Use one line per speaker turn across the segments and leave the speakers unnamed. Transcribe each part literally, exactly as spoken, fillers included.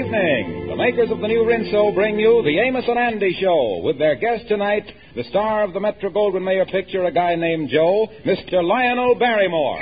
evening. The makers of the new Rinso bring you the Amos and Andy Show with their guest tonight, the star of the Metro-Goldwyn-Mayer picture, A Guy Named Joe, Mister Lionel Barrymore.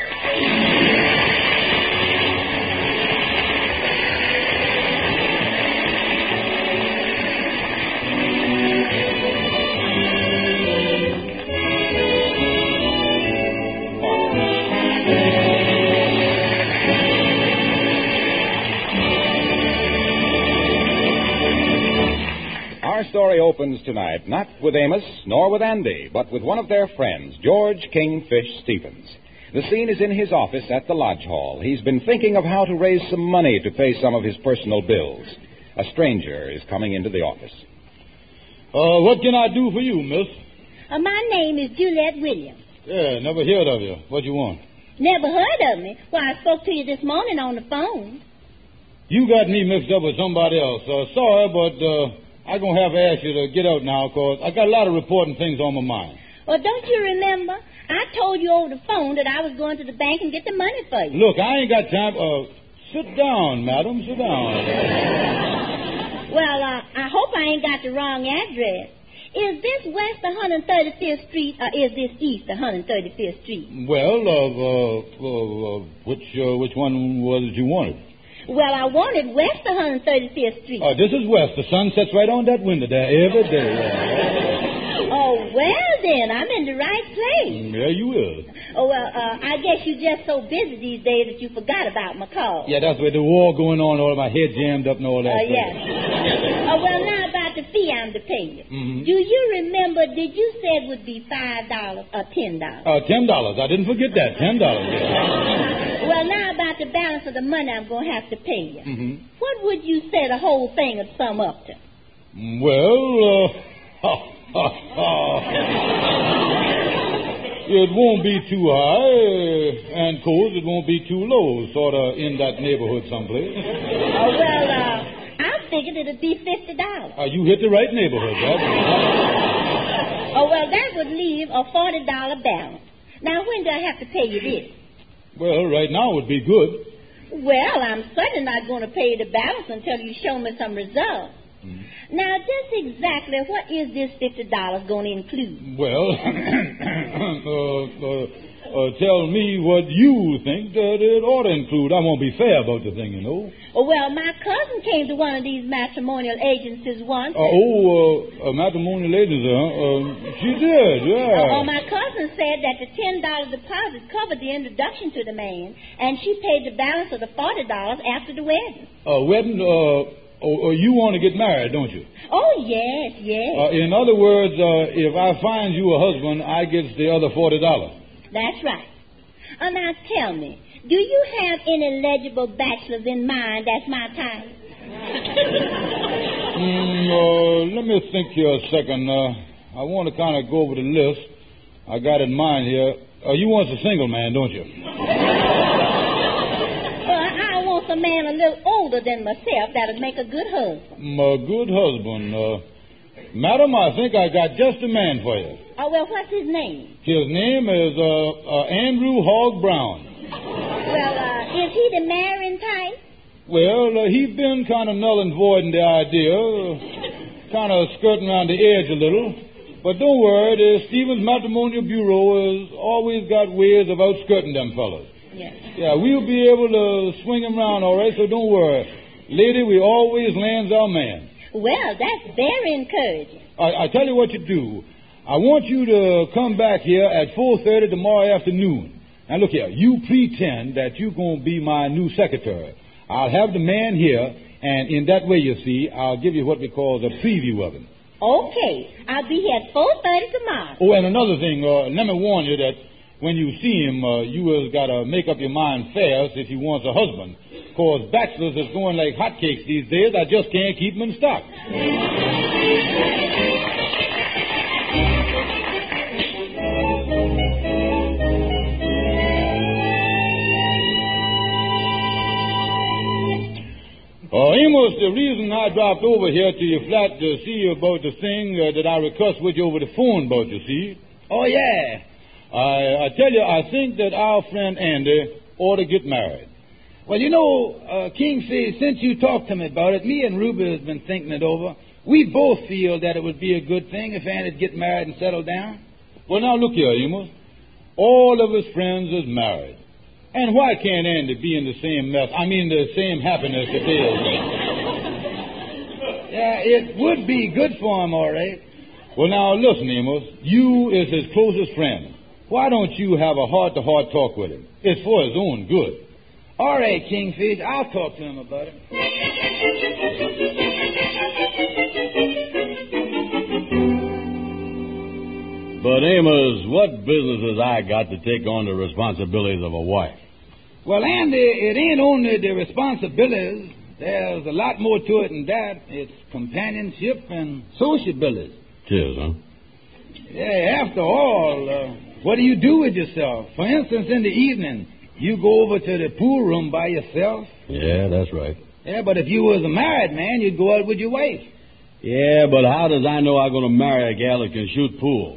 Our story opens tonight not with Amos nor with Andy, but with one of their friends, George Kingfish Stevens. The scene is in his office at the Lodge Hall. He's been thinking of how to raise some money to pay some of his personal bills. A stranger is coming into the office.
Uh, what can I do for you, miss?
Uh, my name is Juliet Williams.
Yeah, never heard of you. What you want?
Never heard of me? Why, I spoke to you this morning on the phone.
You got me mixed up with somebody else. Uh, sorry, but uh, I'm going to have to ask you to get out now, because I got a lot of important things on my mind.
Well, don't you remember? I told you over the phone that I was going to the bank and get the money for you.
Look, I ain't got time. Uh, sit down, madam. Sit down.
Well, uh, I hope I ain't got the wrong address. Is this west one hundred thirty-fifth Street, or is this east one hundred thirty-fifth Street?
Well, uh, uh, uh, which uh, which one was it you wanted?
Well, I wanted west one hundred thirty-fifth Street.
Oh, this is west. The sun sets right on that window there every day. Yeah.
Oh, well, then, I'm in the right place.
Yeah, you is.
Oh, well, uh, I guess you're just so busy these days that you forgot about my call.
Yeah, that's where the war going on, all my head jammed up and all that.
Oh, uh,
stuff.
yeah. Oh, well, now about the fee I'm to pay you.
Mm-hmm.
Do you remember, did you say it would be five dollars or ten dollars?
Uh, ten dollars. I didn't forget that. ten dollars. Yeah.
Well, now about the balance of the money I'm going to have to pay you.
Mm-hmm.
What would you say the whole thing would sum up to?
Well, uh... it won't be too high, and, of course, it won't be too low, sort of in that neighborhood someplace.
Oh, well, uh, I figured it'd be fifty dollars.
Uh, you hit the right neighborhood, Dad.
Oh, well, that would leave a forty dollars balance. Now, when do I have to pay you this?
Well, right now would be good.
Well, I'm certainly not going to pay you the balance until you show me some results. Mm. Now, just exactly what is this fifty dollars going to include?
Well, uh, uh, uh, tell me what you think that it ought to include. I won't be fair about the thing, you know.
Oh, well, my cousin came to one of these matrimonial agencies once.
Uh, oh, uh, a matrimonial agency, huh? Uh, she did, yeah.
Uh, oh, my cousin said that the ten dollars deposit covered the introduction to the man, and she paid the balance of the forty dollars after the wedding.
Uh, wedding, uh... Oh, you want to get married, don't you?
Oh, yes, yes.
Uh, in other words, uh, if I find you a husband, I get the other forty dollars.
That's right. Uh, now, tell me, do you have any legible bachelors in mind? That's my type.
mm, uh, let me think here a second. Uh, I want to kind of go over the list. I got in mind here. Uh, you want a single man, don't you?
A man a little older than myself that'd make a good husband.
A good husband. Uh, madam, I think I got just a man for you.
Oh, well, what's his name?
His name is uh, uh, Andrew Hogg Brown.
Well, uh, is he the marrying type?
Well, uh, he's been kind of null and void in the idea, uh, kind of skirting around the edge a little. But don't worry, the Stevens Matrimonial Bureau has always got ways of outskirting them fellas.
Yes.
Yeah, we'll be able to swing him around, all right, so don't worry. Lady, we always lands our man.
Well, that's very encouraging.
I, I tell you what you do. I want you to come back here at four thirty tomorrow afternoon. Now, look here. You pretend that you're going to be my new secretary. I'll have the man here, and in that way, you see, I'll give you what we call the preview of him.
Okay. I'll be here at four thirty tomorrow.
Oh, and another thing, uh, let me warn you that when you see him, uh, you has got to make up your mind fast if he wants a husband. Because bachelors is going like hotcakes these days. I just can't keep them in stock. Uh, Amos, the reason I dropped over here to your flat to see you about the thing uh, that I requested with you over the phone about, you see.
Oh, yeah.
I, I tell you, I think that our friend Andy ought to get married. Well, you know, uh, Kingfish, since you talked to me about it, me and Ruby has been thinking it over. We both feel that it would be a good thing if Andy'd get married and settle down. Well, now, look here, Amos. All of his friends is married. And why can't Andy be in the same mess, I mean the same happiness that they is? Yeah, it would be good for him, all right. Well, now, listen, Amos. You is his closest friend. Why don't you have a heart-to-heart talk with him? It's for his own good. All right, Kingfish, I'll talk to him about it.
But, Amos, what business has I got to take on the responsibilities of a wife?
Well, Andy, it ain't only the responsibilities. There's a lot more to it than that. It's companionship and sociability.
Tis, huh?
Yeah, after all, uh, what do you do with yourself? For instance, in the evening, you go over to the pool room by yourself.
Yeah, that's right.
Yeah, but if you was a married man, you'd go out with your wife.
Yeah, but how does I know I'm going to marry a gal that can shoot pool?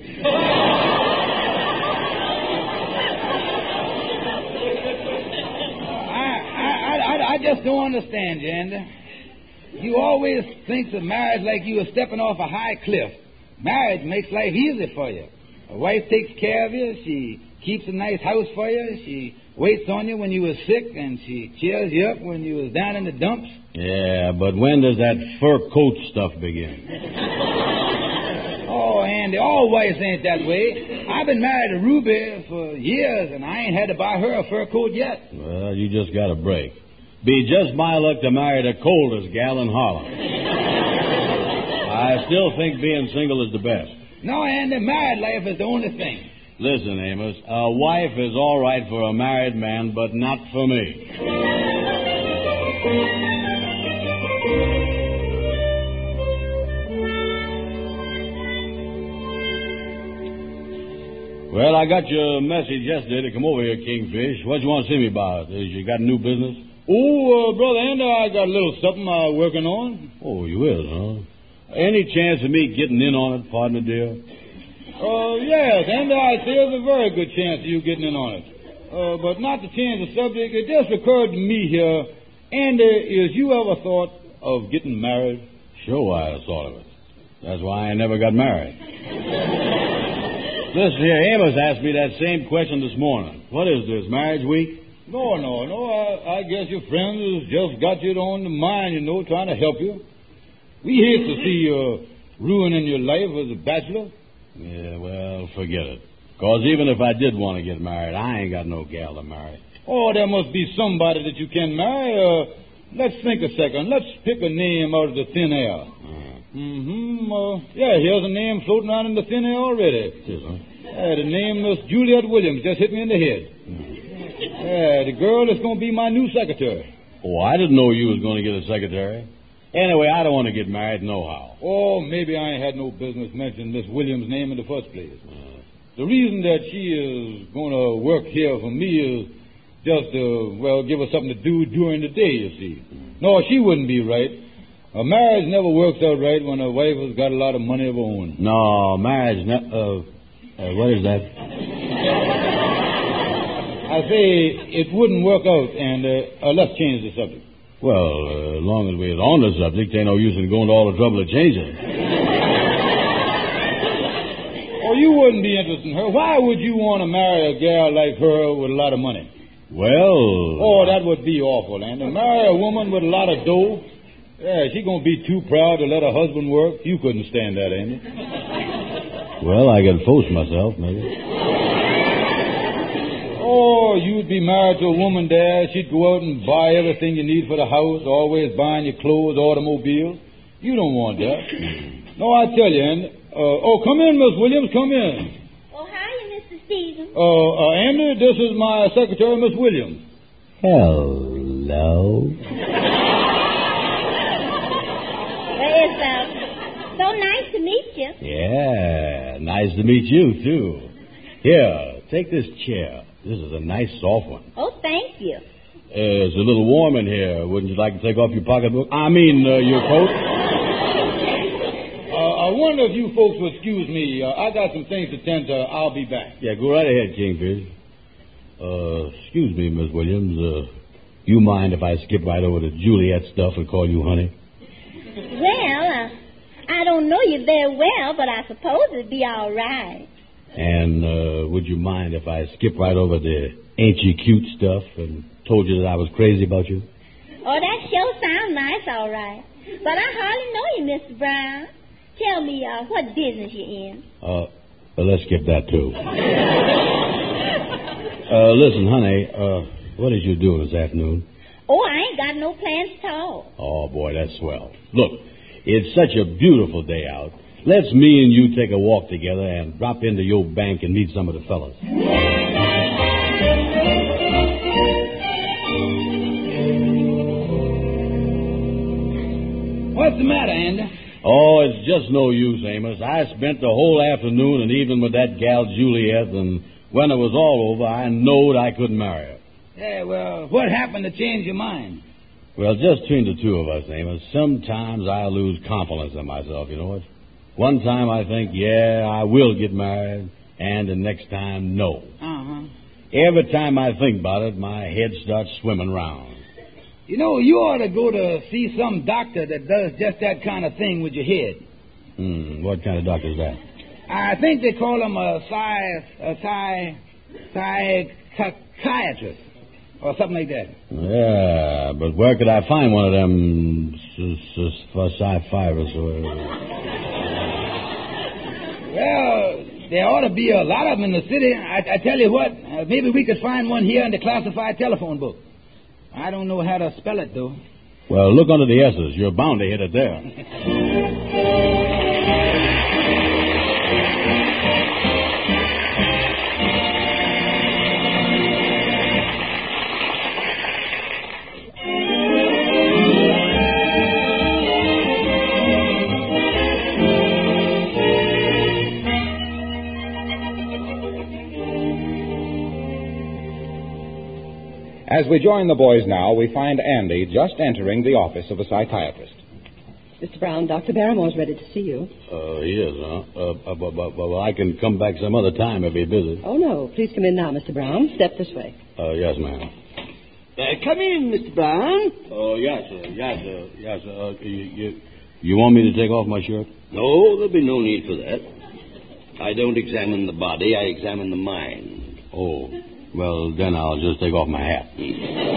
I, I, I, I just don't understand you, Andy. You always think of marriage like you were stepping off a high cliff. Marriage makes life easy for you. A wife takes care of you. She keeps a nice house for you. She waits on you when you were sick, and she cheers you up when you was down in the dumps.
Yeah, but when does that fur coat stuff begin?
Oh, Andy, all wives ain't that way. I've been married to Ruby for years, and I ain't had to buy her a fur coat yet.
Well, you just got a break. Be just my luck to marry the coldest gal in Harlem. I still think being single is the best.
No, Andy, married life is the only thing.
Listen, Amos, a wife is all right for a married man, but not for me. Well, I got your message yesterday to come over here, Kingfish. What you want to see me about? Is you got new business?
Oh, uh, Brother Andy, I got a little something I'm working on.
Oh, you is, huh? Any chance of me getting in on it, partner dear?
Uh, yes, Andy, I say there's a very good chance of you getting in on it. Uh, but not to change the subject, it just occurred to me here, Andy, is you ever thought of getting married?
Sure, I thought of it. That's why I never got married. Listen here, Amos asked me that same question this morning. What is this, marriage week?
No, no, no. I, I guess your friends has just got you on the mind, you know, trying to help you. We hate to see you ruining your life as a bachelor.
Yeah, well, forget it. Because even if I did want to get married, I ain't got no gal to marry.
Oh, there must be somebody that you can marry. Uh, let's think a second. Let's pick a name out of the thin air. Uh-huh. Mm-hmm. Uh, yeah, here's a name floating around in the thin air already.
Yes, huh?
Yeah, the name is Juliet Williams. Just hit me in the head. Mm-hmm. Yeah, the girl is going to be my new secretary.
Oh, I didn't know you was going to get a secretary. Anyway, I don't want to get married nohow.
Oh, maybe I ain't had no business mentioning Miss Williams' name in the first place. Uh, the reason that she is going to work here for me is just to, well, give her something to do during the day, you see. No, she wouldn't be right. A marriage never works out right when a wife has got a lot of money of her own.
No, marriage, ne- uh, uh, what is that?
I say it wouldn't work out, and uh, uh, let's change the subject.
Well, uh, as long as we're on the subject, ain't no use in going to all the trouble of changing it.
Oh, you wouldn't be interested in her. Why would you want to marry a gal like her with a lot of money?
Well...
Oh, that would be awful, and to marry a woman with a lot of dough, yeah, she's going to be too proud to let her husband work. You couldn't stand that, Andy.
Well, I could force myself, maybe.
Oh, you'd be married to a woman there. She'd go out and buy everything you need for the house, always buying your clothes, automobiles. You don't want that. No, I tell you, Andy. Uh, oh, come in, Miss Williams, come in.
Oh, hi, Mister Stevens.
Uh, uh, Andy, this is my secretary, Miss Williams.
Hello.
Well, it's uh, so nice to meet you.
Yeah, nice to meet you, too. Here, take this chair. This is a nice, soft one.
Oh, thank you.
Uh, it's a little warm in here. Wouldn't you like to take off your pocketbook? I mean, uh, your coat?
Uh, I wonder if you folks will excuse me. Uh, I got some things to tend to. I'll be back.
Yeah, go right ahead, Kingfish. Uh, excuse me, Miss Williams. Uh, you mind if I skip right over to Juliet stuff and call you honey?
Well, uh, I don't know you very well, but I suppose it'd be all right.
And uh, would you mind if I skip right over the ain't you cute stuff and told you that I was crazy about you?
Oh, that sure sounds nice, all right. But I hardly know you, Mister Brown. Tell me, uh, what business you in?
Uh, well, let's skip that, too. uh, listen, honey, uh, what did you do this afternoon?
Oh, I ain't got no plans at all.
Oh, boy, that's swell. Look, it's such a beautiful day out. Let's me and you take a walk together and drop into your bank and meet some of the fellas.
What's the matter, Andy?
Oh, it's just no use, Amos. I spent the whole afternoon and evening with that gal Juliet, and when it was all over, I knowed I couldn't marry her.
Yeah, well, what happened to change your mind?
Well, just between the two of us, Amos, sometimes I lose confidence in myself, you know what? One time I think, yeah, I will get married, and the next time, no.
Uh-huh.
Every time I think about it, my head starts swimming round.
You know, you ought to go to see some doctor that does just that kind of thing with your head.
Hmm, what kind of doctor is that?
I think they call him a psy... a psy... psychiatrist. Or something like that.
Yeah, but where could I find one of them sci-fivers?
Well, there ought to be a lot of them in the city. I, I tell you what, uh, maybe we could find one here in the classified telephone book. I don't know how to spell it, though.
Well, look under the S's. You're bound to hit it there.
As we join the boys now, we find Andy just entering the office of a psychiatrist.
Mister Brown, Doctor Barrymore's ready to see you.
Uh, he is, huh? Uh, uh, but, but, but I can come back some other time if he's busy.
Oh, no. Please come in now, Mister Brown. Step this way.
Uh, yes, ma'am.
Uh, come in, Mister Brown.
Oh, yes, sir. Yes, sir. Yes, sir. Uh, you, you, you want me to take off my shirt?
No, there'll be no need for that. I don't examine the body, I examine the mind.
Oh, well, then I'll just take off my hat.
Sit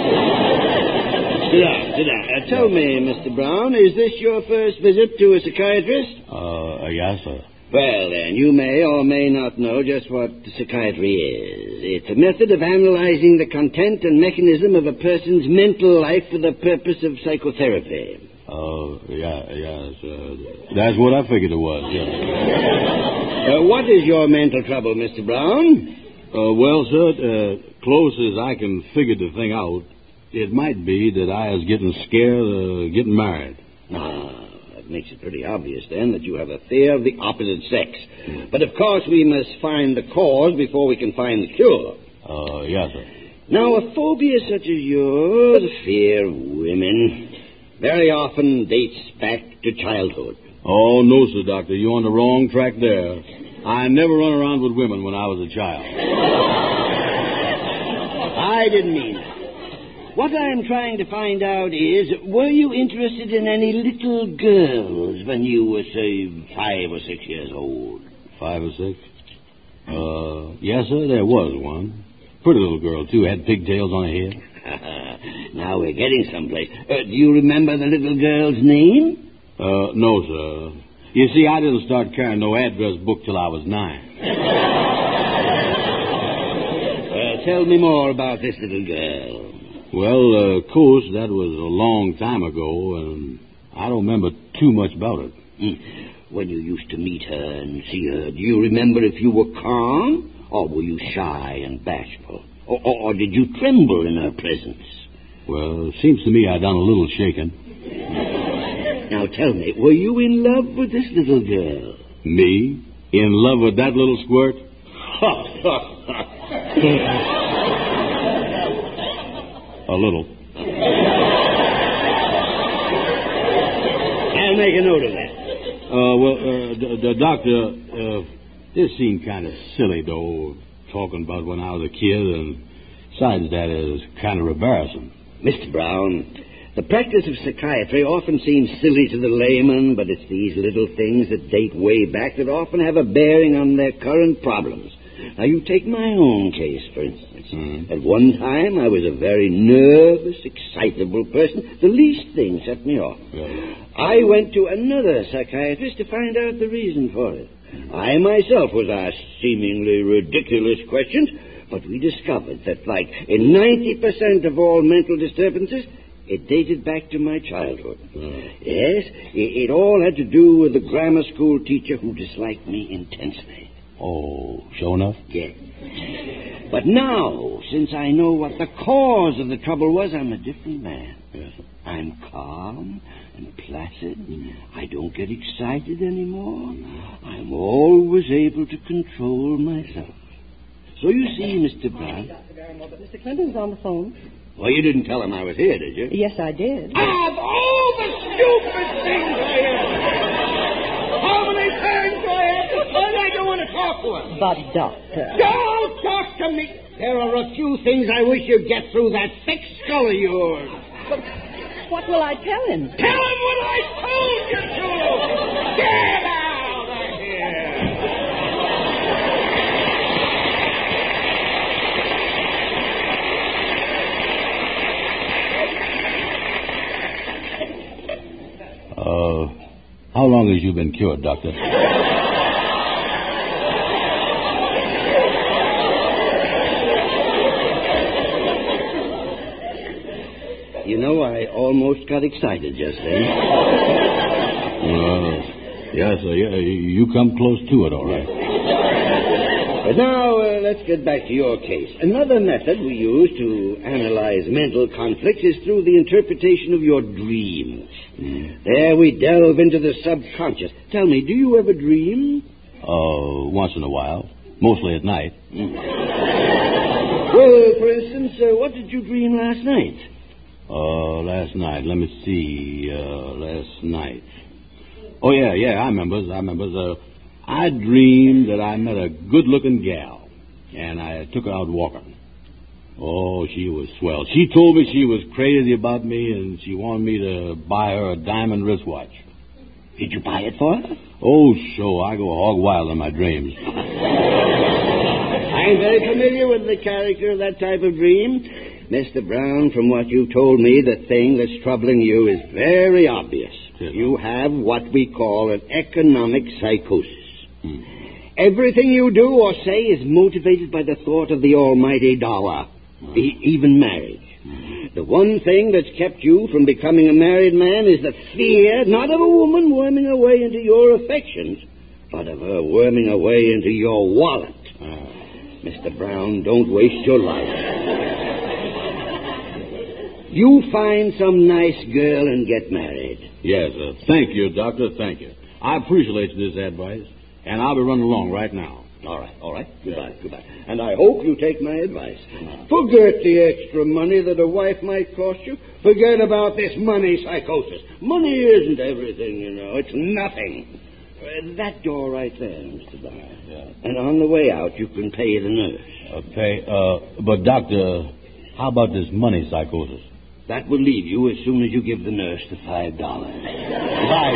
down, sit down. Uh, tell me, Mister Brown, is this your first visit to a psychiatrist?
Uh, yes, sir.
Well, then, you may or may not know just what psychiatry is. It's a method of analyzing the content and mechanism of a person's mental life for the purpose of psychotherapy.
Oh, uh, yeah, yes. Uh, that's what I figured it was, yes.
Uh, what is your mental trouble, Mister Brown?
Uh, well, sir, uh, close as I can figure the thing out, it might be that I was getting scared of getting married.
Ah, that makes it pretty obvious, then, that you have a fear of the opposite sex. Mm. But, of course, we must find the cause before we can find the cure.
Uh, yes, sir.
Now, a phobia such as yours, the fear of women, very often dates back to childhood.
Oh, no, sir, Doctor. You're on the wrong track there. I never run around with women when I was a child.
I didn't mean that. What I'm trying to find out is, were you interested in any little girls when you were, say, five or six years old?
Five or six? Uh, yes, sir, there was one. Pretty little girl, too. Had pigtails on her head.
Now we're getting someplace. Uh, do you remember the little girl's name?
Uh, no, sir. You see, I didn't start carrying no address book till I was nine.
Well, tell me more about this little girl.
Well, uh, of course, that was a long time ago, and I don't remember too much about it.
Mm. When you used to meet her and see her, do you remember if you were calm, or were you shy and bashful? Or, or, or did you tremble in her presence?
Well, it seems to me I done a little shaking.
Now tell me, were you in love with this little girl?
Me? In love with that little squirt? A little.
I'll make a note of that.
Uh, well, uh, the, the doctor, uh, this seemed kind of silly, though, talking about when I was a kid, and besides that, it was kind of embarrassing.
Mister Brown, the practice of psychiatry often seems silly to the layman, but it's these little things that date way back that often have a bearing on their current problems. Now, you take my own case, for instance. Mm. At one time, I was a very nervous, excitable person. The least thing set me off. Yeah. I went to another psychiatrist to find out the reason for it. I myself was asked seemingly ridiculous questions, but we discovered that, like in ninety percent of all mental disturbances, it dated back to my childhood. Mm. Yes, it, it all had to do with the grammar school teacher who disliked me intensely.
Oh, sure enough?
Yes. But now, since I know what the cause of the trouble was, I'm a different man. Yes. I'm calm and placid. Mm. I don't get excited anymore. I'm always able to control myself. So you see, Mister Brown...
Doctor Barrymore, but Mister Clinton's on the phone.
Well, you didn't tell him I was here, did you?
Yes, I did.
Of all the stupid things I ever... How many times do I have to tell you I don't want to talk to him?
But, Doctor...
Don't talk to me! There are a few things I wish you'd get through that thick skull of yours.
But what will I tell him?
Tell him what I told you to! Get out of here!
Uh, how long has you been cured, Doctor?
You know, I almost got excited just then.
Uh, yes, uh, yeah, you come close to it, all right.
But now, uh, let's get back to your case. Another method we use to analyze mental conflicts is through the interpretation of your dreams. Mm. There we delve into the subconscious. Tell me, do you ever dream?
Uh, once in a while. Mostly at night.
Mm. Well, for instance, uh, what did you dream last night?
Uh, last night, let me see, uh, last night. Oh, yeah, yeah, I remember, I remember. Uh, I dreamed that I met a good-looking gal, and I took her out walking. Oh, she was swell. She told me she was crazy about me, and she wanted me to buy her a diamond wristwatch.
Did you buy it for her?
Oh, sure, I go hog wild in my dreams.
I'm very familiar with the character of that type of dream. Mister Brown, from what you told me, the thing that's troubling you is very obvious. Yes. You have what we call an economic psychosis. Hmm. Everything you do or say is motivated by the thought of the almighty dollar, hmm. e- even marriage. Hmm. The one thing that's kept you from becoming a married man is the fear, not of a woman worming her way into your affections, but of her worming her way into your wallet. Hmm. Mister Brown, don't waste your life. You find some nice girl and get married.
Yes, uh, thank you, Doctor, thank you. I appreciate this advice, and I'll be running along right now.
All right, all right. Goodbye, goodbye. And I hope you take my advice. Forget the extra money that a wife might cost you. Forget about this money psychosis. Money isn't everything, you know. It's nothing. Uh, that door right there, Mister Barr. Yeah. And on the way out, you can pay the nurse.
Uh, pay, uh, but, Doctor, how about this money psychosis?
That will leave you as soon as you give the nurse the five dollars. Bye.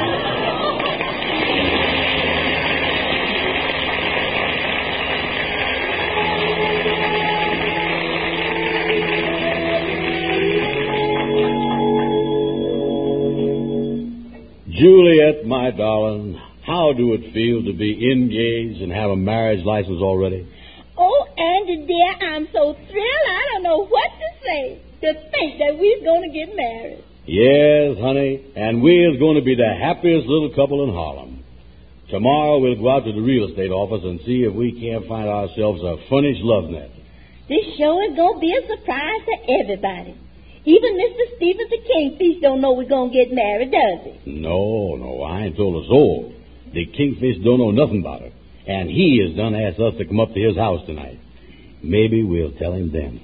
Juliet, my darling, how do it feel to be engaged and have a marriage license already?
Oh, Andy, dear, I'm so thrilled I don't know what to say. To think that we're going to get married.
Yes, honey, and we're going to be the happiest little couple in Harlem. Tomorrow we'll go out to the real estate office and see if we can't find ourselves a furnished love net.
This show is going to be a surprise to everybody. Even Mister Stevens, the Kingfish, don't know we're going to get married, does he?
No, no, I ain't told a soul. The Kingfish don't know nothing about it. And he has done asked us to come up to his house tonight. Maybe we'll tell him then.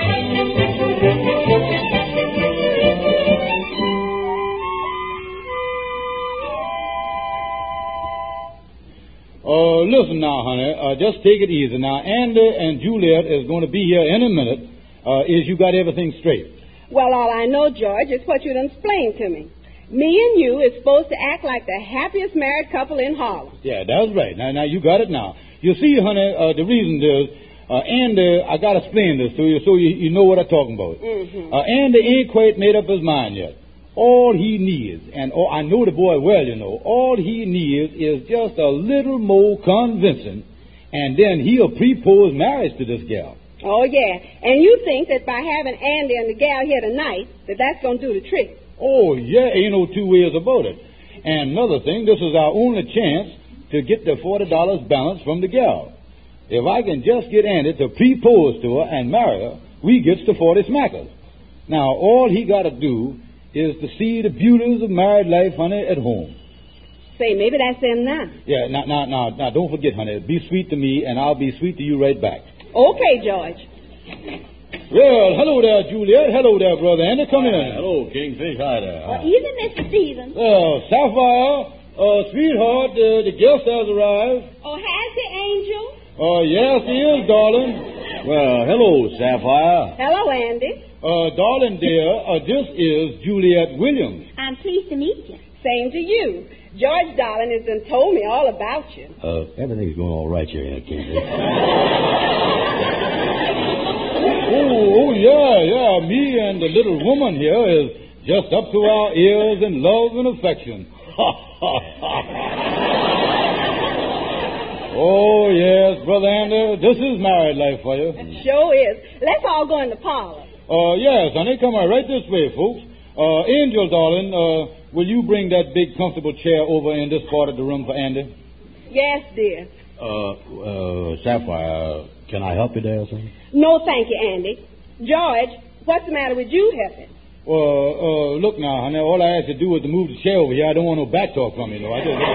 Uh, listen now, honey. Uh, just take it easy. Now, Andy and Juliet is going to be here in a minute. Uh, is you got everything straight?
Well, all I know, George, is what you done explained to me. Me and you is supposed to act like the happiest married couple in Harlem.
Yeah, that's right. Now, now you got it now. You see, honey, uh, the reason is, uh, Andy, I got to explain this to you so you, you know what I'm talking about.
Mm-hmm.
Uh, Andy ain't quite made up his mind yet. All he needs, and oh, I know the boy well, you know, all he needs is just a little more convincing, and then he'll propose marriage to this gal.
Oh, yeah. And you think that by having Andy and the gal here tonight, that that's going to do the trick.
Oh, yeah, ain't no two ways about it. And another thing, this is our only chance to get the forty dollars balance from the gal. If I can just get Andy to propose to her and marry her, we gets the forty smackers. Now, all he got to do is to see the beauties of married life, honey, at home.
Say, maybe that's them now.
Yeah, now, now, now, now, don't forget, honey, be sweet to me, and I'll be sweet to you right back.
Okay, George.
Well, hello there, Juliet. Hello there, brother Andy. Come in.
Hello, Kingfish. Hi there.
Well, evening, Mister Stevens.
Well, Sapphire, uh, sweetheart, uh, the guest has arrived.
Oh, has he, Angel?
Oh, uh, yes, he is, darling.
Well, hello, Sapphire.
Hello, Andy.
Uh, darling dear, uh, this is Juliet Williams.
I'm pleased to meet you.
Same to you. George, darling, has done told me all about you.
Uh, everything's going all right here, Kingfish.
Oh, oh, yeah, yeah. Me and the little woman here is just up to our ears in love and affection. Oh, yes, Brother Andy, this is married life for you.
It sure is. Let's all go in the parlor.
Uh, yes, honey, come on right this way, folks. Uh, Angel, darling, uh, will you bring that big comfortable chair over in this part of the room for Andy?
Yes, dear.
Uh, uh, Sapphire, can I help you there, son?
No, thank you, Andy. George, what's the matter with you, Heaven?
Well, uh, look now, honey, all I have to do is to move the chair over here. I don't want no back talk from you, though. I just...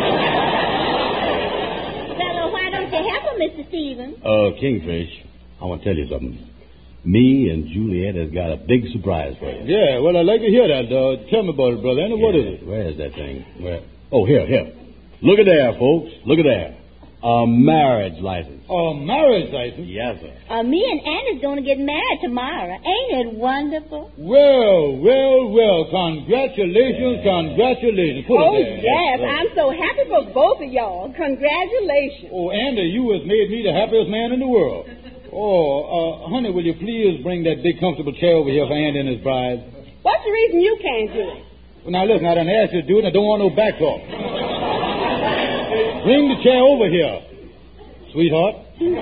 Well, why don't you help him, Mister Stevens?
Uh, Kingfish, I want to tell you something. Me and Juliet has got a big surprise for you.
Yeah, well, I'd like to hear that. Uh, tell me about it, brother Andy. What is it?
Where is that thing? Where? Oh, here, here. Look at there, folks. Look at there. A marriage license.
A marriage license?
Yes, sir.
Uh, me and Annie's going to get married tomorrow. Ain't it wonderful?
Well, well, well. Congratulations, yeah. Congratulations. Put
Oh,
it there.
yes. I'm so happy for both of y'all. Congratulations.
Oh, Andy, you has made me the happiest man in the world. Oh, uh, honey, will you please bring that big comfortable chair over here for Andy and his bride?
What's the reason you can't do it?
Well, now, listen, I done asked you to do it, and I don't want no back talk. Bring the chair over here, sweetheart.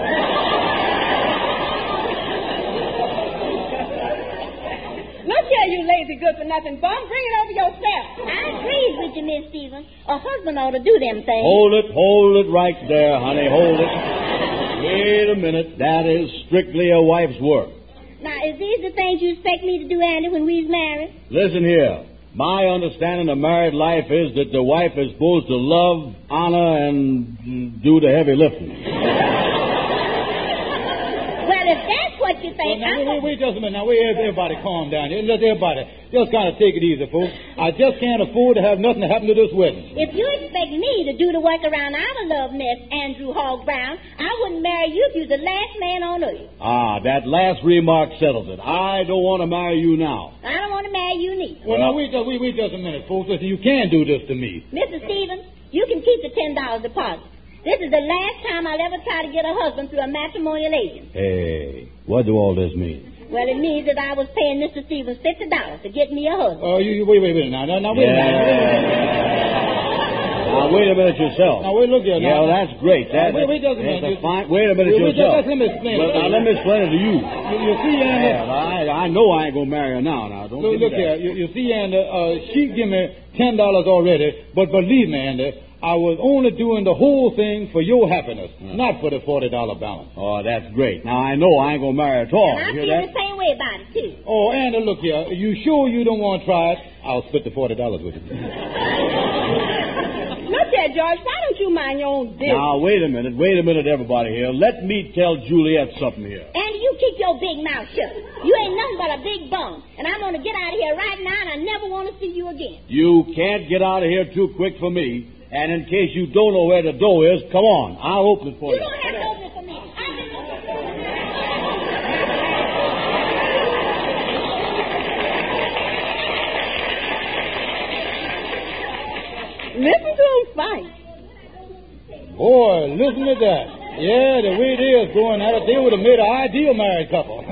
Look here, you lazy good-for-nothing bum. Bring it over yourself.
I agree with you, Miss Stevens. A husband ought to do them things.
Hold it, hold it right there, honey. Hold it. Wait a minute. That is strictly a wife's work.
Now, is these the things you expect me to do, Andy, when we's married?
Listen here. My understanding of married life is that the wife is supposed to love, honor, and do the heavy lifting.
Well, if that's what you think,
Well, now,
I'm...
wait, wait, wait just a minute. Now, wait, everybody calm down here. Let everybody just kind of take it easy, folks. I just can't afford to have nothing to happen to this wedding.
If you expect me to do the work around our love nest, Andrew Hogg Brown, I wouldn't marry you if you was the last man on earth.
Ah, that last remark settles it. I don't want to marry you now.
I don't want to marry you neither.
Well, now, wait, just, wait, wait just a minute, folks. Listen, you can do this to me.
Mister Stevens, you can keep the ten dollars deposit. This is the last time I'll ever try to get a husband through a matrimonial agent.
Hey, what do all this mean?
Well, it means that I was paying Mister Stevens fifty dollars to get me a husband.
Oh, uh, you, you, wait, wait, wait. Now, now, now wait
yeah.
a minute.
Now, wait a minute yourself.
Now, wait, look here.
Yeah,
now,
well, that's great. That,
wait, wait, just a
that's
minute.
a fine. Wait a minute
wait,
yourself.
Wait, let me explain
well,
it.
Now, let me explain it to you.
You, you see, Andy?
Yeah, I, I know I ain't going to marry her now. Now, don't
Look, look here. You, you see, Andy, uh, she give me ten dollars already, but believe me, Andy, I was only doing the whole thing for your happiness, yeah. not for the forty dollars balance.
Oh, that's great. Now, I know I ain't going to marry her at all.
And I
You
feel
hear that?
the same way about it, too.
Oh, Andy, look here. You sure you don't want to try it? I'll split the forty dollars with you.
Look there, George. Why don't you mind your own business?
Now, wait a minute. Wait a minute, everybody here. Let me tell Juliet something here.
And you keep your big mouth shut. You ain't nothing but a big bum. And I'm going to get out of here right now, and I never want to see you again.
You can't get out of here too quick for me. And in case you don't know where the door is, come on. I'll open it for
You
you.
don't have to open it for me. I've been open for
fight.
Boy, listen to that. Yeah, the way it is going at it, they would have made an ideal married couple.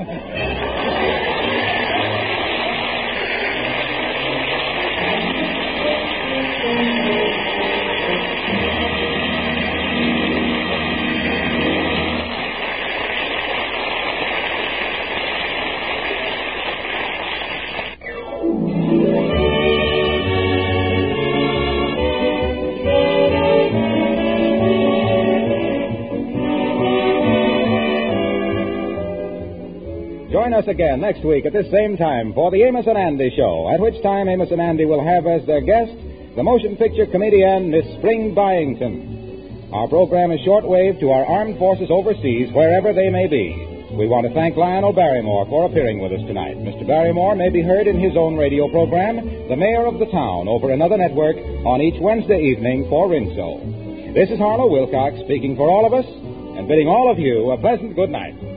Join us again next week at this same time for the Amos and Andy Show, at which time Amos and Andy will have as their guest the motion picture comedian Miss Spring Byington. Our program is shortwave to our armed forces overseas, wherever they may be. We want to thank Lionel Barrymore for appearing with us tonight. Mister Barrymore may be heard in his own radio program, The Mayor of the Town, over another network on each Wednesday evening for Rinso. This is Harlow Wilcox speaking for all of us and bidding all of you a pleasant good night.